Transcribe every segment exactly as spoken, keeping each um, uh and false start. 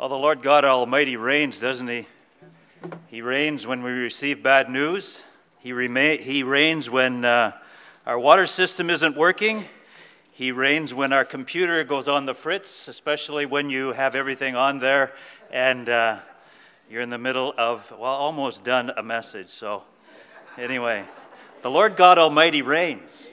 Well, the Lord God Almighty reigns, doesn't He? He reigns when we receive bad news. He, rema- he reigns when uh, our water system isn't working. He reigns when our computer goes on the fritz, especially when you have everything on there and uh, you're in the middle of, well, almost done a message. So anyway, the Lord God Almighty reigns.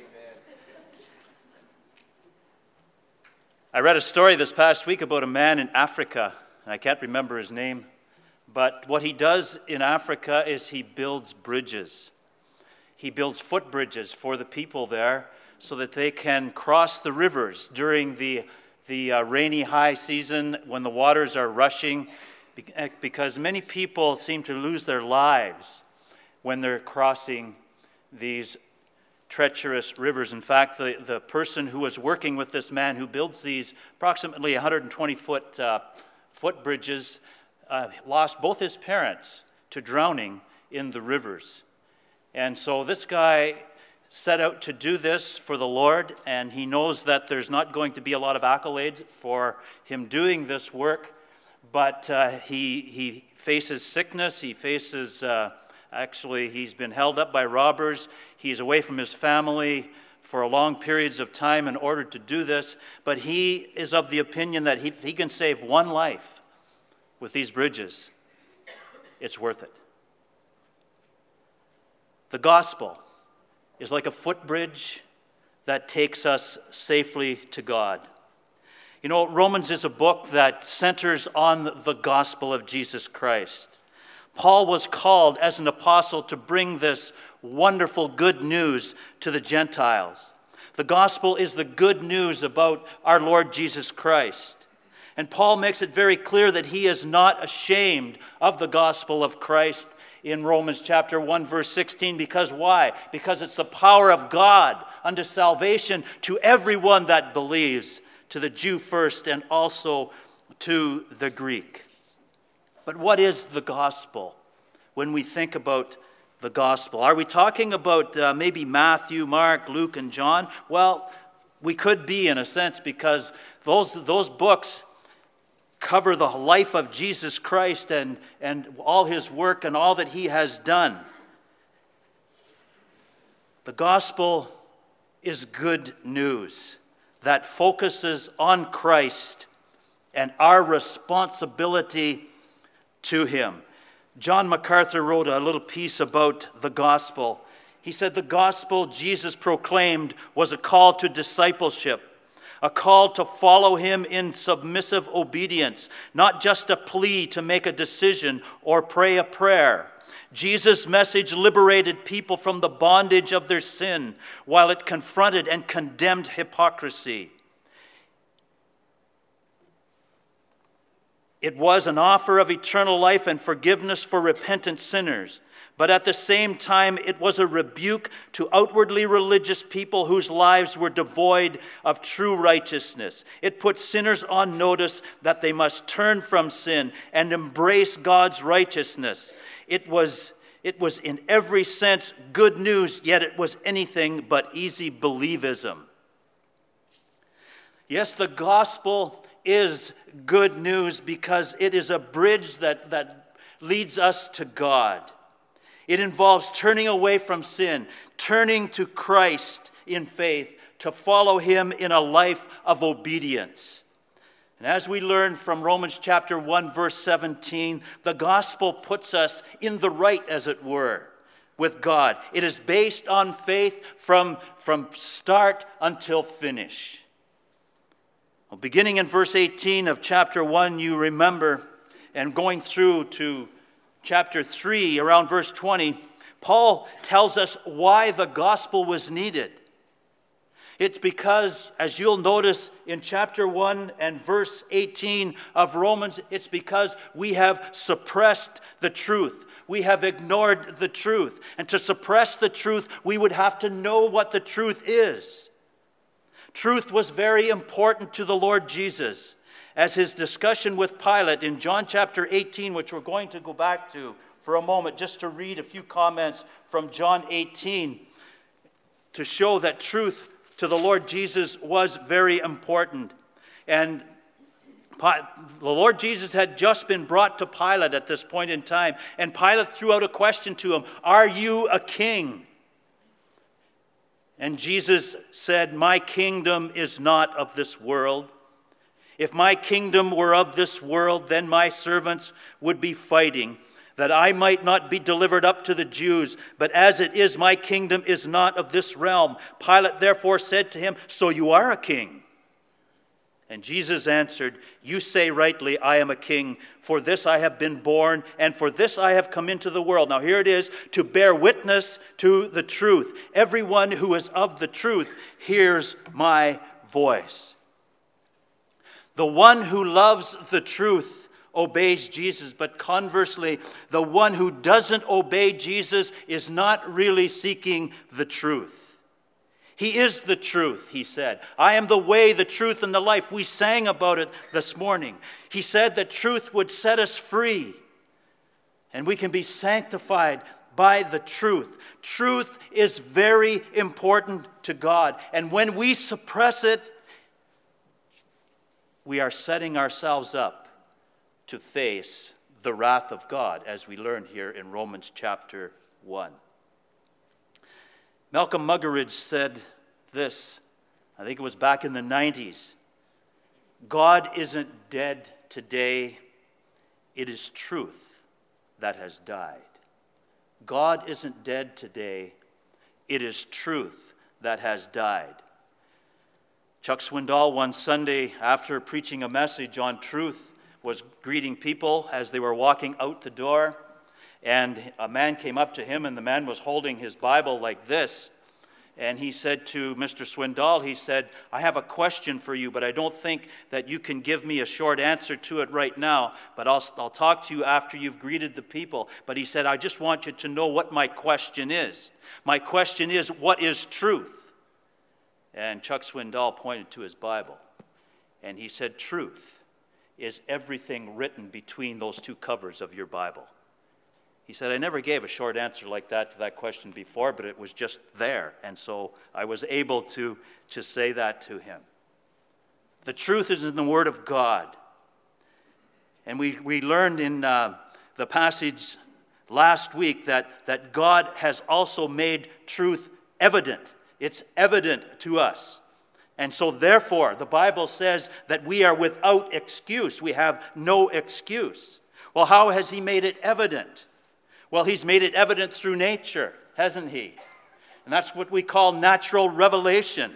I read a story this past week about a man in Africa. I can't remember his name, but what he does in Africa is he builds bridges. He builds footbridges for the people there so that they can cross the rivers during the, the uh, rainy high season when the waters are rushing, because many people seem to lose their lives when they're crossing these treacherous rivers. In fact, the, the person who was working with this man who builds these approximately one hundred twenty foot uh, footbridges uh, lost both his parents to drowning in the rivers. And so this guy set out to do this for the Lord, and he knows that there's not going to be a lot of accolades for him doing this work, but uh, he, he faces sickness, he faces, uh, actually, he's been held up by robbers, he's away from his family for long periods of time in order to do this, but he is of the opinion that if he can save one life with these bridges, it's worth it. The gospel is like a footbridge that takes us safely to God. You know, Romans is a book that centers on the gospel of Jesus Christ. Paul was called as an apostle to bring this wonderful good news to the Gentiles. The gospel is the good news about our Lord Jesus Christ. And Paul makes it very clear that he is not ashamed of the gospel of Christ in Romans chapter one, verse sixteen. Because why? Because it's the power of God unto salvation to everyone that believes, to the Jew first and also to the Greek. But what is the gospel when we think about the gospel? Are we talking about uh, maybe Matthew, Mark, Luke, and John? Well, we could be in a sense, because those, those books cover the life of Jesus Christ and, and all his work and all that he has done. The gospel is good news that focuses on Christ and our responsibility to him. John MacArthur wrote a little piece about the gospel. He said the gospel Jesus proclaimed was a call to discipleship, a call to follow him in submissive obedience, not just a plea to make a decision or pray a prayer. Jesus' message liberated people from the bondage of their sin, while it confronted and condemned hypocrisy. It was an offer of eternal life and forgiveness for repentant sinners. But at the same time, it was a rebuke to outwardly religious people whose lives were devoid of true righteousness. It put sinners on notice that they must turn from sin and embrace God's righteousness. It was, it was in every sense good news, yet it was anything but easy believism. Yes, the gospel is good news because it is a bridge that, that leads us to God. It involves turning away from sin, turning to Christ in faith, to follow him in a life of obedience. And as we learn from Romans chapter one, verse seventeen, the gospel puts us in the right, as it were, with God. It is based on faith from, from start until finish. Well, beginning in verse eighteen of chapter one, you remember, and going through to chapter three, around verse twenty, Paul tells us why the gospel was needed. It's because, as you'll notice in chapter one and verse eighteen of Romans, it's because we have suppressed the truth. We have ignored the truth. And to suppress the truth, we would have to know what the truth is. Truth was very important to the Lord Jesus, as his discussion with Pilate in John chapter eighteen, which we're going to go back to for a moment, just to read a few comments from John eighteen, to show that truth to the Lord Jesus was very important. And The Lord Jesus had just been brought to Pilate at this point in time, and Pilate threw out a question to him, "Are you a king?" And Jesus said, "My kingdom is not of this world. If my kingdom were of this world, then my servants would be fighting, that I might not be delivered up to the Jews. But as it is, my kingdom is not of this realm." Pilate therefore said to him, "So you are a king?" And Jesus answered, "You say rightly, I am a king. For this I have been born, and for this I have come into the world." Now here it is, to bear witness to the truth. Everyone who is of the truth hears my voice. The one who loves the truth obeys Jesus, but conversely, the one who doesn't obey Jesus is not really seeking the truth. He is the truth, he said. "I am the way, the truth, and the life." We sang about it this morning. He said that truth would set us free, and we can be sanctified by the truth. Truth is very important to God, and when we suppress it, we are setting ourselves up to face the wrath of God, as we learn here in Romans chapter one. Malcolm Muggeridge said this, I think it was back in the nineties, "God isn't dead today, it is truth that has died." God isn't dead today, it is truth that has died. Chuck Swindoll one Sunday, after preaching a message on truth, was greeting people as they were walking out the door, and a man came up to him, and the man was holding his Bible like this, and he said to Mister Swindoll, he said, "I have a question for you, but I don't think that you can give me a short answer to it right now, but I'll, I'll talk to you after you've greeted the people." But he said, "I just want you to know what my question is. My question is, what is truth?" And Chuck Swindoll pointed to his Bible, and he said, "Truth is everything written between those two covers of your Bible." He said, "I never gave a short answer like that to that question before, but it was just there, and so I was able to, to say that to him." The truth is in the Word of God. And we, we learned in uh, the passage last week that, that God has also made truth evident. It's evident to us. And so therefore, the Bible says that we are without excuse. We have no excuse. Well, how has he made it evident? Well, he's made it evident through nature, hasn't he? And that's what we call natural revelation.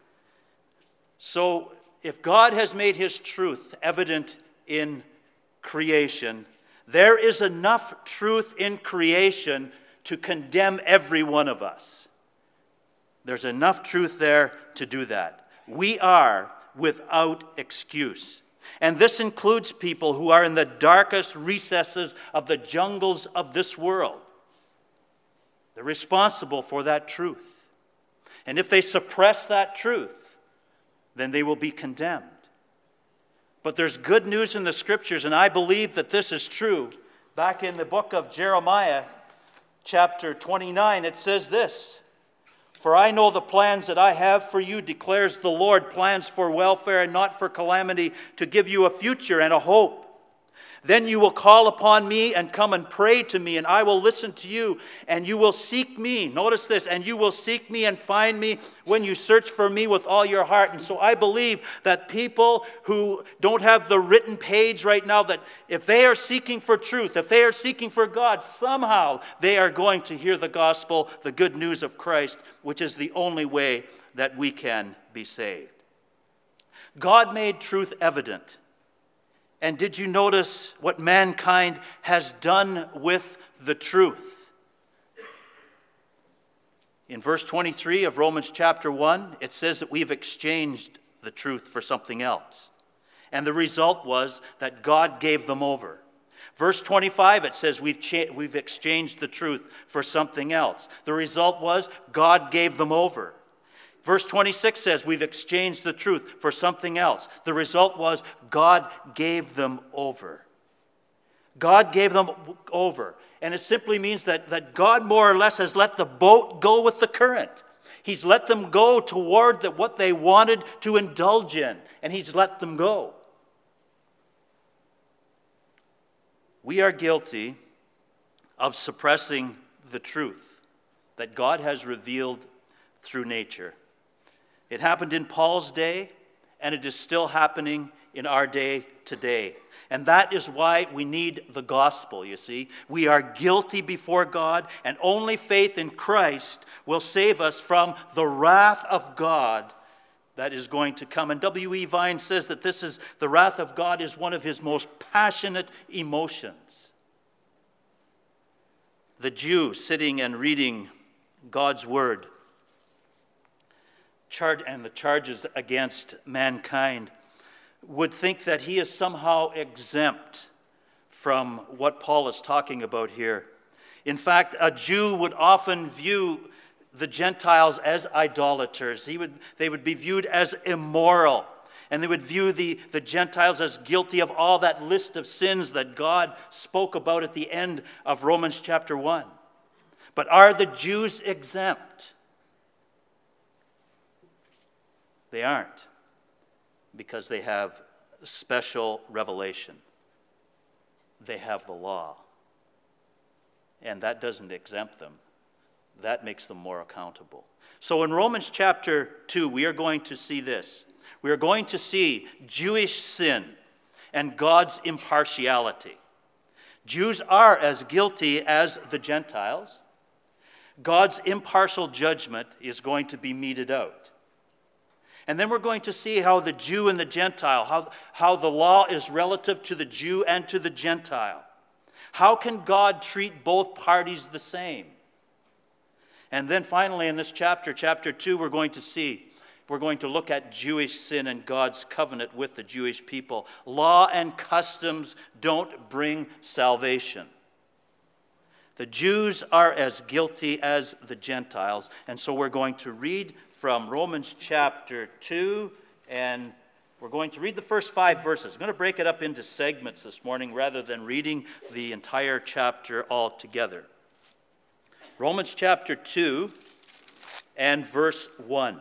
So if God has made his truth evident in creation, there is enough truth in creation to condemn every one of us. There's enough truth there to do that. We are without excuse. And this includes people who are in the darkest recesses of the jungles of this world. They're responsible for that truth. And if they suppress that truth, then they will be condemned. But there's good news in the Scriptures, and I believe that this is true. Back in the book of Jeremiah, chapter twenty-nine, it says this, "For I know the plans that I have for you, declares the Lord, plans for welfare and not for calamity, to give you a future and a hope. Then you will call upon me and come and pray to me, and I will listen to you, and you will seek me." Notice this, "and you will seek me and find me when you search for me with all your heart." And so I believe that people who don't have the written page right now, that if they are seeking for truth, if they are seeking for God, somehow they are going to hear the gospel, the good news of Christ, which is the only way that we can be saved. God made truth evident. And did you notice what mankind has done with the truth? In verse twenty-three of Romans chapter one, it says that we've exchanged the truth for something else. And the result was that God gave them over. Verse twenty-five, it says we've, cha- we've exchanged the truth for something else. The result was God gave them over. Verse twenty-six says we've exchanged the truth for something else. The result was God gave them over. God gave them over. And it simply means that, that God more or less has let the boat go with the current. He's let them go toward the, what they wanted to indulge in. And he's let them go. We are guilty of suppressing the truth that God has revealed through nature. It happened in Paul's day, and it is still happening in our day today. And that is why we need the gospel, you see. We are guilty before God, and only faith in Christ will save us from the wrath of God that is going to come. And W E Vine says that this is, the wrath of God is one of his most passionate emotions. The Jew sitting and reading God's word, char- and the charges against mankind, would think that he is somehow exempt from what Paul is talking about here. In fact, a Jew would often view the Gentiles as idolaters. He would, they would be viewed as immoral, and they would view the, the Gentiles as guilty of all that list of sins that God spoke about at the end of Romans chapter one. But are the Jews exempt? They aren't, because they have special revelation. They have the law. And that doesn't exempt them. That makes them more accountable. So in Romans chapter two, we are going to see this. We are going to see Jewish sin and God's impartiality. Jews are as guilty as the Gentiles. God's impartial judgment is going to be meted out. And then we're going to see how the Jew and the Gentile, how, how the law is relative to the Jew and to the Gentile. How can God treat both parties the same? And then finally in this chapter, chapter two, we're going to see, we're going to look at Jewish sin and God's covenant with the Jewish people. Law and customs don't bring salvation. The Jews are as guilty as the Gentiles. And so we're going to read from Romans chapter two, and we're going to read the first five verses. I'm going to break it up into segments this morning rather than reading the entire chapter all together. Romans chapter two and verse one.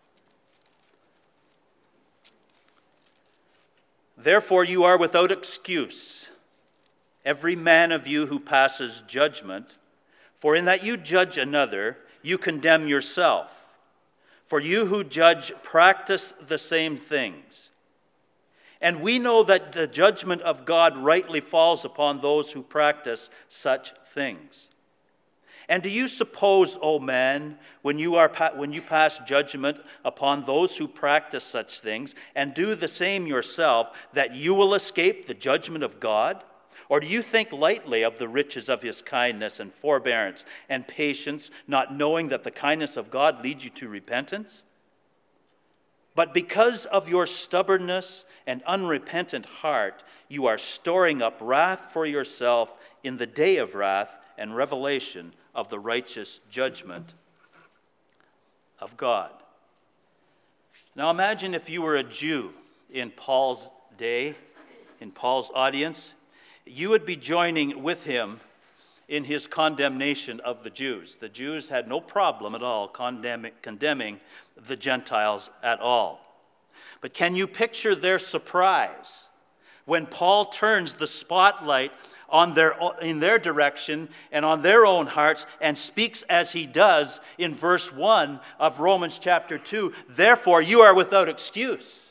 Therefore you are without excuse, every man of you who passes judgment, for in that you judge another, you condemn yourself. For you who judge practice the same things. And we know that the judgment of God rightly falls upon those who practice such things. And do you suppose, O man, when you are when you pass judgment upon those who practice such things and do the same yourself, that you will escape the judgment of God? Or do you think lightly of the riches of his kindness and forbearance and patience, not knowing that the kindness of God leads you to repentance? But because of your stubbornness and unrepentant heart, you are storing up wrath for yourself in the day of wrath and revelation of the righteous judgment of God. Now imagine if you were a Jew in Paul's day, in Paul's audience. You would be joining with him in his condemnation of the Jews. The Jews had no problem at all condemning, condemning the Gentiles at all. But can you picture their surprise when Paul turns the spotlight on their, in their direction and on their own hearts and speaks as he does in verse one of Romans chapter two, therefore you are without excuse.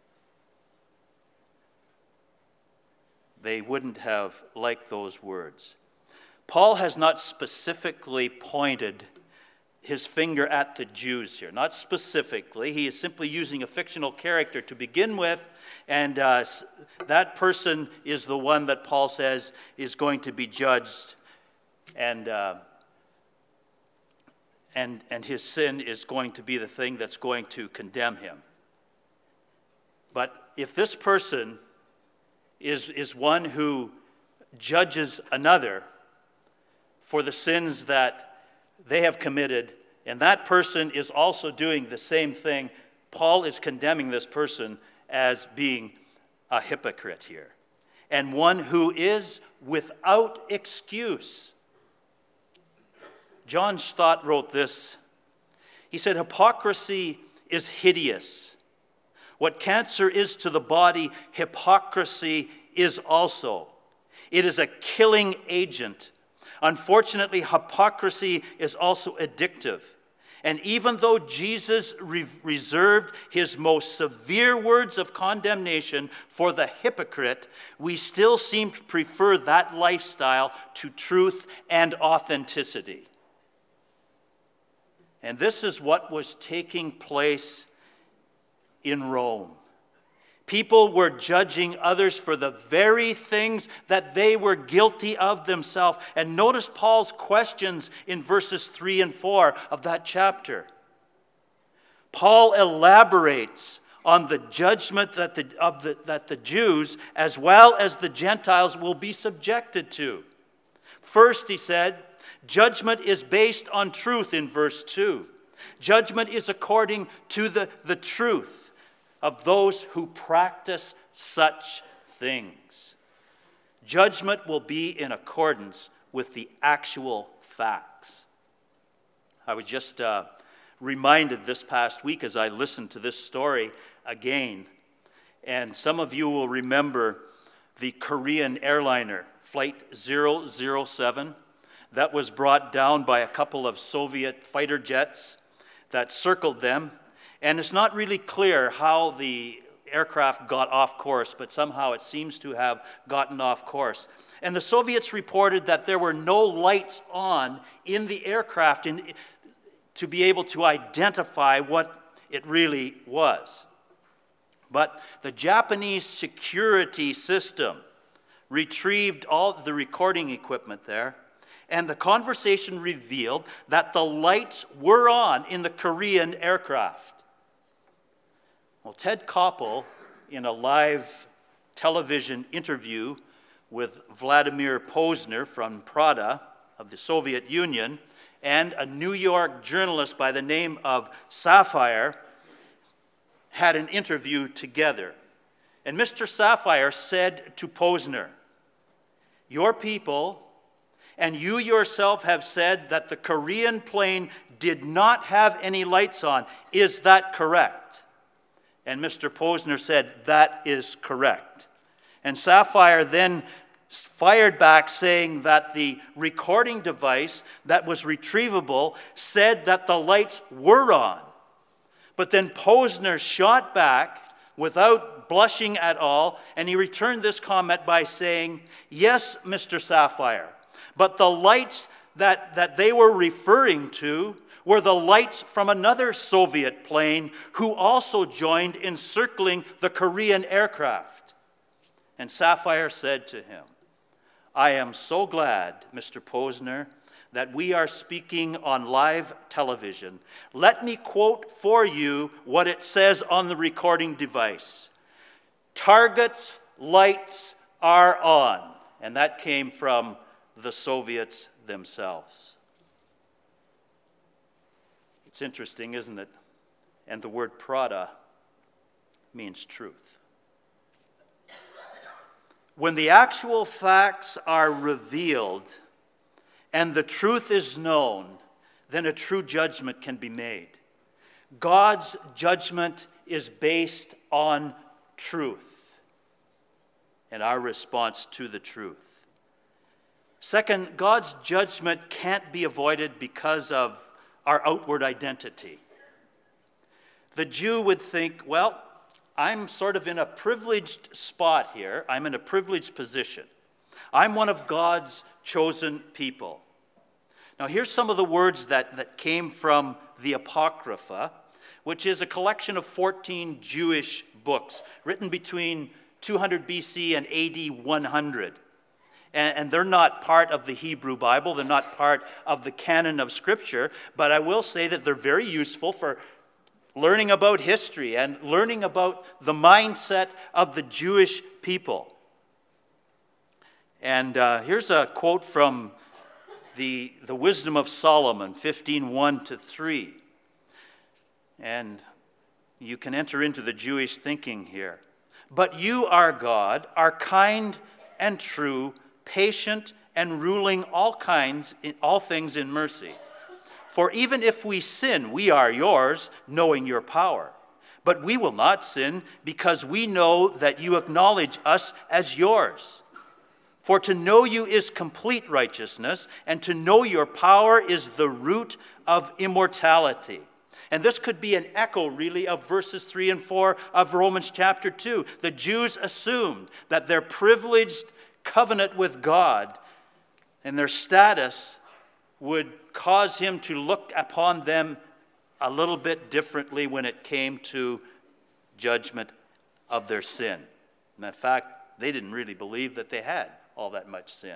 They wouldn't have liked those words. Paul has not specifically pointed his finger at the Jews here. Not specifically. He is simply using a fictional character to begin with, and uh, that person is the one that Paul says is going to be judged, and, uh, and, and his sin is going to be the thing that's going to condemn him. But if this person is, is one who judges another for the sins that they have committed, and that person is also doing the same thing, Paul is condemning this person as being a hypocrite here, and one who is without excuse. John Stott wrote this. He said, hypocrisy is hideous. What cancer is to the body, hypocrisy is also. It is a killing agent. Unfortunately, hypocrisy is also addictive. And even though Jesus re- reserved his most severe words of condemnation for the hypocrite, we still seem to prefer that lifestyle to truth and authenticity. And this is what was taking place in Rome. People were judging others for the very things that they were guilty of themselves. And notice Paul's questions in verses three and four of that chapter. Paul elaborates on the judgment that the, of the, that the Jews as well as the Gentiles will be subjected to. First, he said, judgment is based on truth in verse two. Judgment is according to the, the truth of those who practice such things. Judgment will be in accordance with the actual facts. I was just uh, reminded this past week as I listened to this story again, and some of you will remember the Korean airliner, Flight zero zero seven, that was brought down by a couple of Soviet fighter jets that circled them. And it's not really clear how the aircraft got off course, but somehow it seems to have gotten off course. And the Soviets reported that there were no lights on in the aircraft in, to be able to identify what it really was. But the Japanese security system retrieved all the recording equipment there, and the conversation revealed that the lights were on in the Korean aircraft. Well, Ted Koppel, in a live television interview with Vladimir Posner from Prada of the Soviet Union and a New York journalist by the name of Sapphire, had an interview together. And Mister Sapphire said to Posner, "Your people and you yourself have said that the Korean plane did not have any lights on. Is that correct?" And Mister Posner said, "That is correct." And Sapphire then fired back saying that the recording device that was retrievable said that the lights were on. But then Posner shot back without blushing at all, and he returned this comment by saying, "Yes, Mister Sapphire, but the lights that, that they were referring to were the lights from another Soviet plane who also joined in circling the Korean aircraft." And Sapphire said to him, "I am so glad, Mister Posner, that we are speaking on live television. Let me quote for you what it says on the recording device. Target's lights are on." And that came from the Soviets themselves. It's interesting, isn't it? And the word Prada means truth. When the actual facts are revealed and the truth is known, then a true judgment can be made. God's judgment is based on truth and our response to the truth. Second, God's judgment can't be avoided because of our outward identity. The Jew would think, well, I'm sort of in a privileged spot here. I'm in a privileged position. I'm one of God's chosen people. Now, here's some of the words that, that came from the Apocrypha, which is a collection of fourteen Jewish books written between two hundred B C and A D one hundred. And, and they're not part of the Hebrew Bible. They're not part of the canon of Scripture. But I will say that they're very useful for learning about history and learning about the mindset of the Jewish people. And uh, here's a quote from the, the Wisdom of Solomon, fifteen one to three. And you can enter into the Jewish thinking here. "But you, our God, are kind and true, patient and ruling all kinds, all things in mercy. For even if we sin, we are yours, knowing your power. But we will not sin because we know that you acknowledge us as yours. For to know you is complete righteousness, and to know your power is the root of immortality. And this could be an echo, really, of verses three and four of Romans chapter two. The Jews assumed that their privileged covenant with God and their status would cause him to look upon them a little bit differently when it came to judgment of their sin. And in fact, they didn't really believe that they had all that much sin.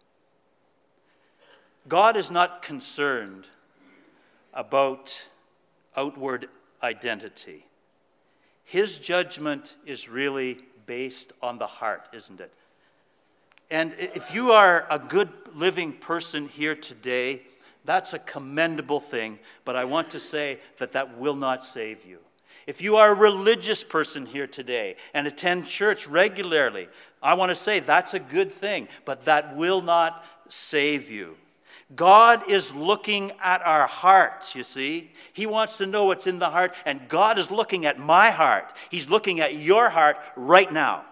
God is not concerned about outward identity. His judgment is really based on the heart, isn't it? And if you are a good living person here today, that's a commendable thing, but I want to say that that will not save you. If you are a religious person here today and attend church regularly, I want to say that's a good thing, but that will not save you. God is looking at our hearts, you see. He wants to know what's in the heart, and God is looking at my heart. He's looking at your heart right now.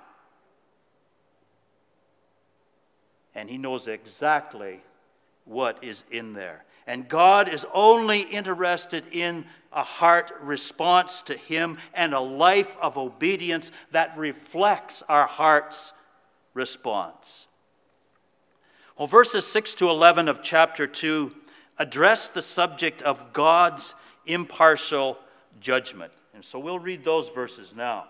And he knows exactly what is in there. And God is only interested in a heart response to him and a life of obedience that reflects our heart's response. Well, verses six to eleven of chapter two address the subject of God's impartial judgment. And so we'll read those verses now.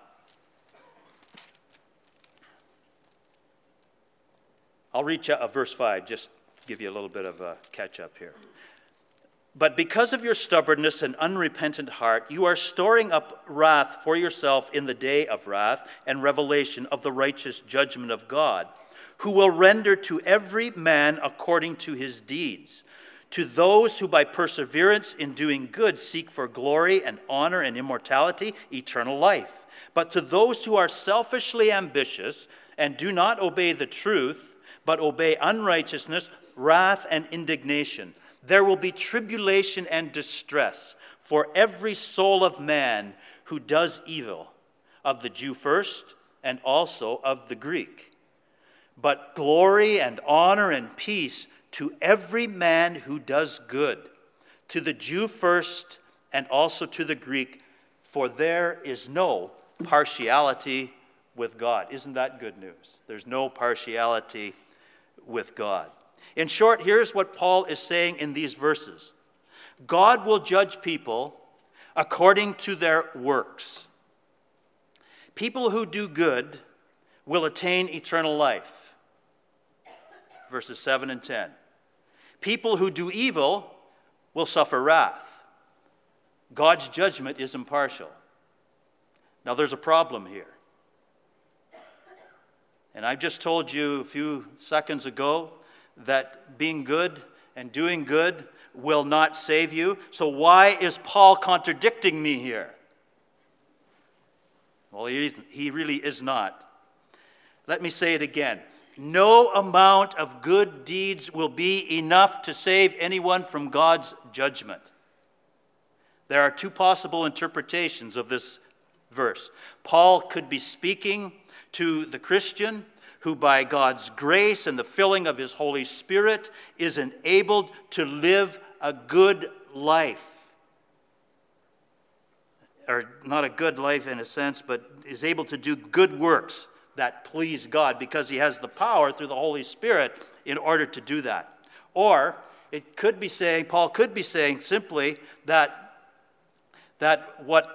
I'll read uh, verse five, just give you a little bit of a catch up here. But because of your stubbornness and unrepentant heart, you are storing up wrath for yourself in the day of wrath and revelation of the righteous judgment of God, who will render to every man according to his deeds. To those who by perseverance in doing good seek for glory and honor and immortality, eternal life. But to those who are selfishly ambitious and do not obey the truth, but obey unrighteousness, wrath and indignation, there will be tribulation and distress for every soul of man who does evil, of the Jew first and also of the Greek. But glory and honor and peace to every man who does good, to the Jew first and also to the Greek, for there is no partiality with God. Isn't that good news? There's no partiality with God. In short, here's what Paul is saying in these verses. God will judge people according to their works. People who do good will attain eternal life. Verses seven and ten. People who do evil will suffer wrath. God's judgment is impartial. Now there's a problem here. And I just told you a few seconds ago that being good and doing good will not save you. So why is Paul contradicting me here? Well, he, he really is not. Let me say it again. No amount of good deeds will be enough to save anyone from God's judgment. There are two possible interpretations of this verse. Paul could be speaking to the Christian who by God's grace and the filling of his Holy Spirit is enabled to live a good life. Or not a good life in a sense, but is able to do good works that please God because he has the power through the Holy Spirit in order to do that. Or it could be saying, Paul could be saying simply that, that what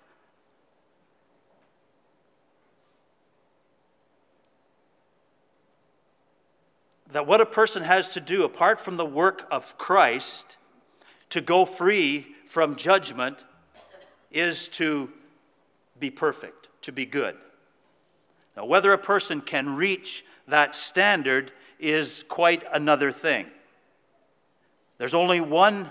that what a person has to do apart from the work of Christ to go free from judgment is to be perfect, to be good. Now, whether a person can reach that standard is quite another thing. There's only one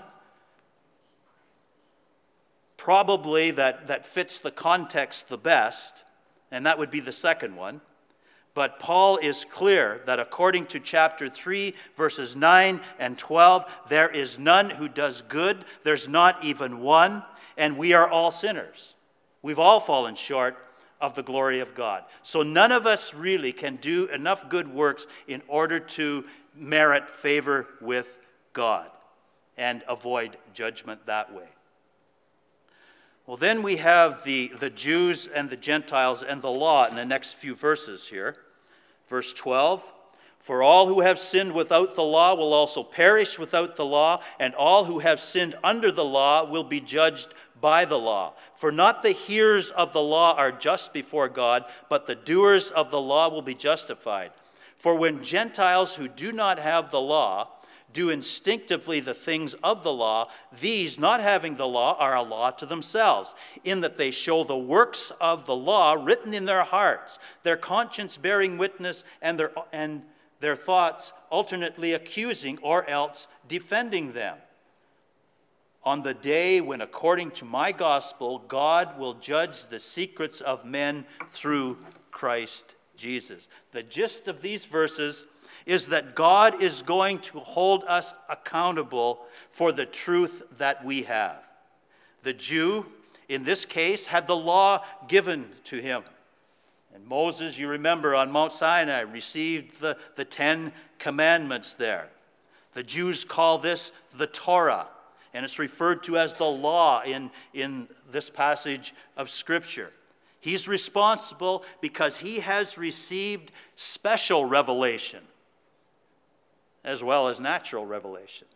probably that, that fits the context the best, and that would be the second one. But Paul is clear that according to chapter three, verses nine and twelve, there is none who does good, there's not even one, and we are all sinners. We've all fallen short of the glory of God. So none of us really can do enough good works in order to merit favor with God and avoid judgment that way. Well, then we have the, the Jews and the Gentiles and the law in the next few verses here. Verse twelve, for all who have sinned without the law will also perish without the law, and all who have sinned under the law will be judged by the law. For not the hearers of the law are just before God, but the doers of the law will be justified. For when Gentiles who do not have the law do instinctively the things of the law, these, not having the law, are a law to themselves, in that they show the works of the law written in their hearts, their conscience bearing witness, and their, and their thoughts alternately accusing or else defending them. On the day when, according to my gospel, God will judge the secrets of men through Christ Jesus. The gist of these verses is that God is going to hold us accountable for the truth that we have. The Jew, in this case, had the law given to him. And Moses, you remember, on Mount Sinai, received the, the Ten Commandments there. The Jews call this the Torah, and it's referred to as the law in, in this passage of Scripture. He's responsible because he has received special revelation as well as natural revelation.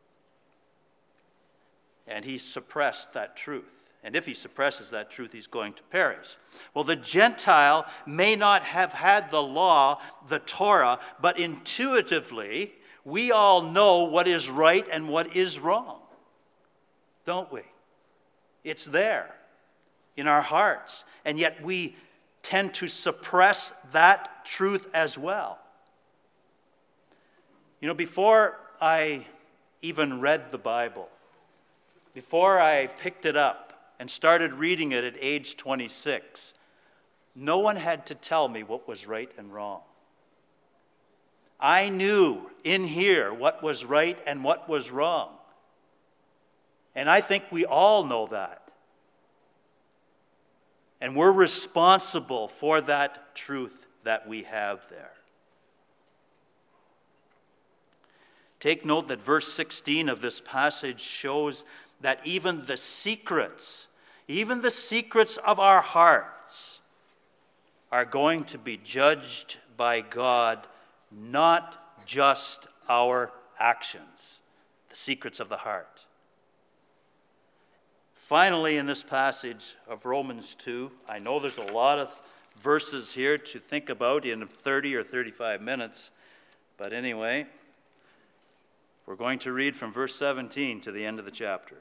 And he suppressed that truth. And if he suppresses that truth, he's going to perish. Well, the Gentile may not have had the law, the Torah, but intuitively, we all know what is right and what is wrong, don't we? It's there in our hearts, and yet we tend to suppress that truth as well. You know, before I even read the Bible, before I picked it up and started reading it at age twenty-six, no one had to tell me what was right and wrong. I knew in here what was right and what was wrong. And I think we all know that. And we're responsible for that truth that we have there. Take note that verse sixteen of this passage shows that even the secrets, even the secrets of our hearts are going to be judged by God, not just our actions, the secrets of the heart. Finally, in this passage of Romans two, I know there's a lot of verses here to think about in thirty or thirty-five minutes, but anyway, we're going to read from verse seventeen to the end of the chapter.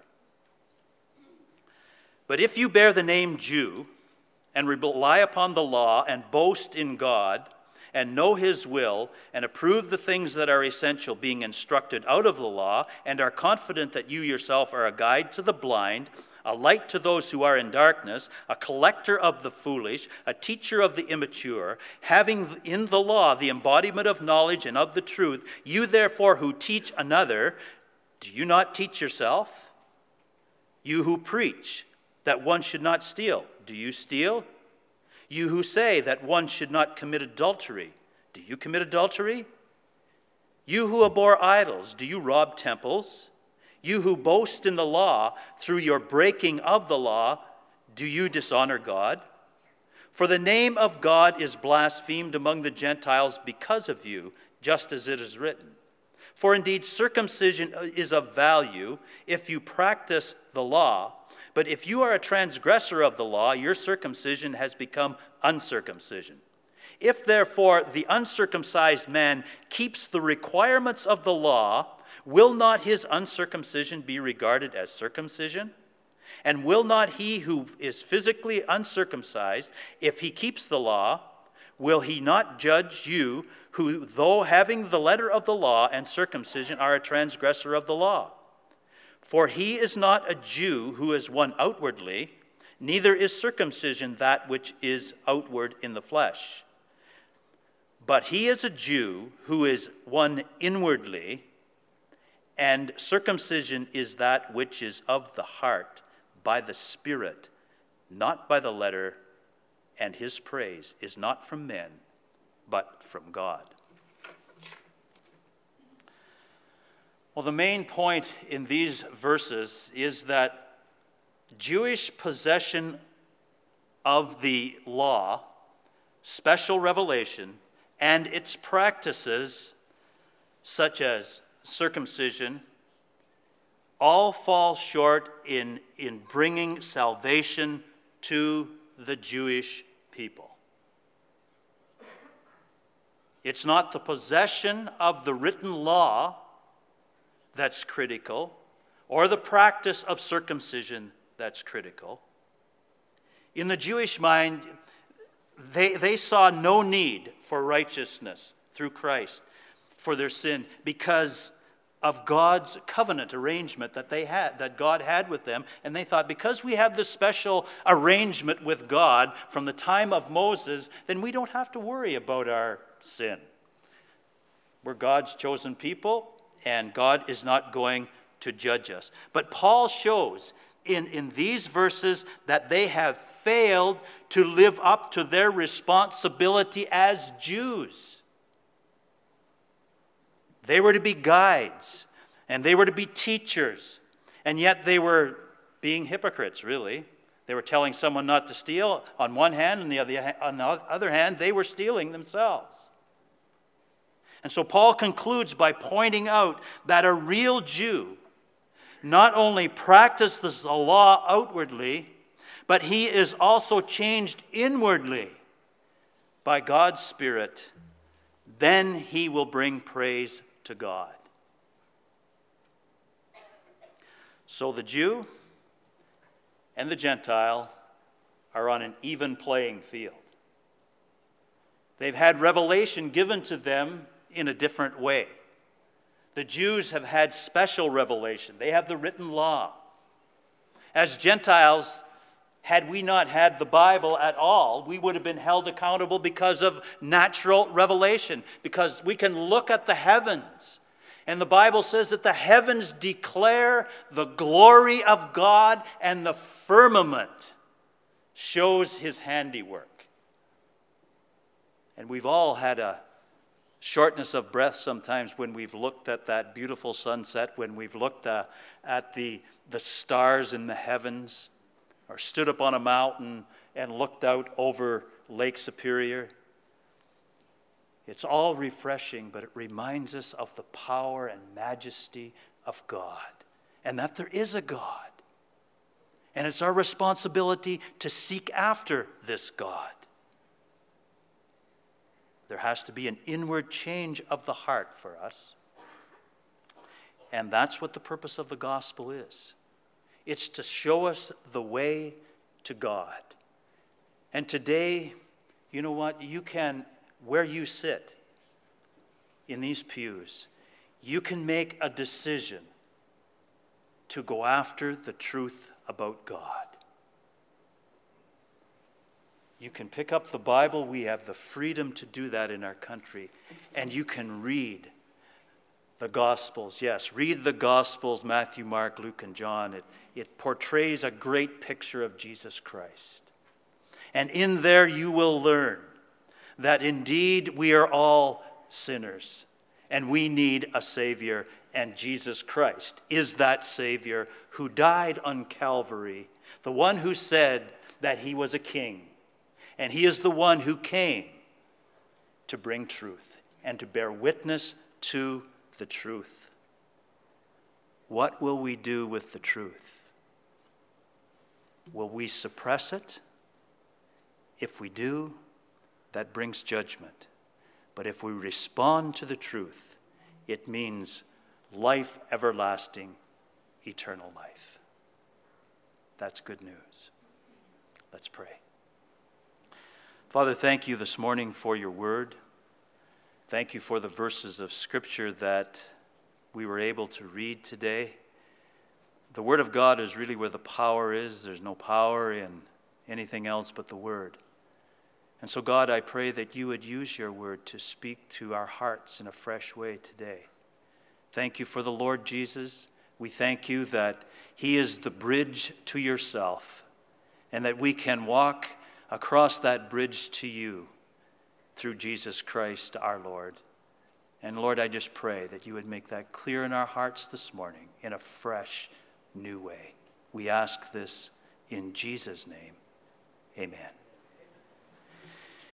But if you bear the name Jew and rely upon the law and boast in God and know his will and approve the things that are essential, being instructed out of the law, and are confident that you yourself are a guide to the blind, a light to those who are in darkness, a collector of the foolish, a teacher of the immature, having in the law the embodiment of knowledge and of the truth, you therefore who teach another, do you not teach yourself? You who preach that one should not steal, do you steal? You who say that one should not commit adultery, do you commit adultery? You who abhor idols, do you rob temples? You who boast in the law, through your breaking of the law, do you dishonor God? For the name of God is blasphemed among the Gentiles because of you, just as it is written. For indeed circumcision is of value if you practice the law, but if you are a transgressor of the law, your circumcision has become uncircumcision. If therefore the uncircumcised man keeps the requirements of the law, will not his uncircumcision be regarded as circumcision? And will not he who is physically uncircumcised, if he keeps the law, will he not judge you who, though having the letter of the law and circumcision, are a transgressor of the law? For he is not a Jew who is one outwardly, neither is circumcision that which is outward in the flesh. But he is a Jew who is one inwardly, and circumcision is that which is of the heart, by the Spirit, not by the letter, and his praise is not from men, but from God. Well, the main point in these verses is that Jewish possession of the law, special revelation, and its practices, such as circumcision, all fall short in, in bringing salvation to the Jewish people. It's not the possession of the written law that's critical, or the practice of circumcision that's critical. In the Jewish mind, they, they saw no need for righteousness through Christ for their sin because of God's covenant arrangement that they had, that God had with them. And they thought, because we have this special arrangement with God from the time of Moses, then we don't have to worry about our sin. We're God's chosen people, and God is not going to judge us. But Paul shows in, in these verses that they have failed to live up to their responsibility as Jews. They were to be guides, and they were to be teachers, and yet they were being hypocrites, really. They were telling someone not to steal on one hand, and the other, on the other hand, they were stealing themselves. And so Paul concludes by pointing out that a real Jew not only practices the law outwardly, but he is also changed inwardly by God's Spirit. Then he will bring praise to God. So the Jew and the Gentile are on an even playing field. They've had revelation given to them in a different way. The Jews have had special revelation. They have the written law. As Gentiles, had we not had the Bible at all, we would have been held accountable because of natural revelation, because we can look at the heavens. And the Bible says that the heavens declare the glory of God, and the firmament shows his handiwork. And we've all had a shortness of breath sometimes when we've looked at that beautiful sunset, when we've looked uh, at the, the stars in the heavens, or stood up on a mountain and looked out over Lake Superior. It's all refreshing, but it reminds us of the power and majesty of God, and that there is a God. And it's our responsibility to seek after this God. There has to be an inward change of the heart for us. And that's what the purpose of the gospel is. It's to show us the way to God. And today, you know what? You can, where you sit in these pews, you can make a decision to go after the truth about God. You can pick up the Bible. We have the freedom to do that in our country. And you can read the Gospels. Yes, read the Gospels, Matthew, Mark, Luke, and John. It, it portrays a great picture of Jesus Christ. And in there you will learn that indeed we are all sinners, and we need a Savior, and Jesus Christ is that Savior who died on Calvary, the one who said that he was a king. And he is the one who came to bring truth and to bear witness to the truth. What will we do with the truth? Will we suppress it? If we do, that brings judgment. But if we respond to the truth, it means life everlasting, eternal life. That's good news. Let's pray. Father, thank you this morning for your word. Thank you for the verses of Scripture that we were able to read today. The Word of God is really where the power is. There's no power in anything else but the Word. And so, God, I pray that you would use your Word to speak to our hearts in a fresh way today. Thank you for the Lord Jesus. We thank you that he is the bridge to yourself, and that we can walk across that bridge to you through Jesus Christ our Lord. And Lord, I just pray that you would make that clear in our hearts this morning in a fresh, new way. We ask this in Jesus' name. Amen.